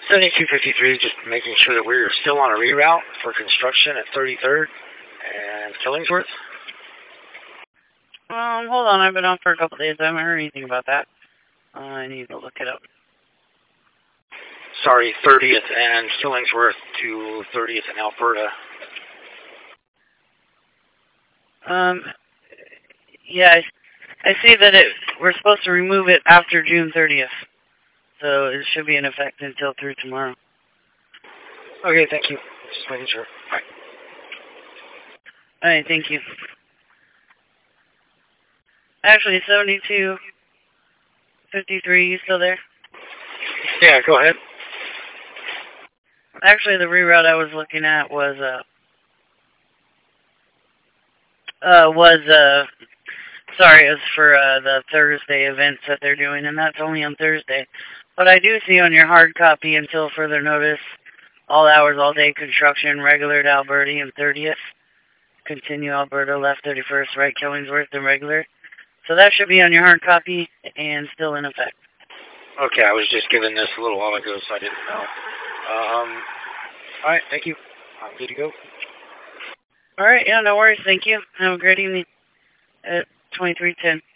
7253, just making sure that we're still on a reroute for construction at 33rd and Killingsworth. Hold on, I've been on for a couple days. I haven't heard anything about that. I need to look it up. Sorry, 30th and Killingsworth to 30th and Alberta. Yeah, I see that we're supposed to remove it after June 30th. So it should be in effect until through tomorrow. Okay, thank you. Just making sure. Bye. Alright, thank you. Actually, 7253, you still there? Yeah, go ahead. Actually, the reroute I was looking at was sorry, it was for the Thursday events that they're doing, and that's only on Thursday. But I do see on your hard copy until further notice, all hours, all day construction, regular to Alberta and 30th. Continue Alberta, left 31st, right Killingsworth, and regular. So that should be on your hard copy and still in effect. Okay, I was just given this a little while ago, so I didn't know. Alright, thank you. I'm good to go. Alright, yeah, no worries, thank you. Have a great evening at 2310.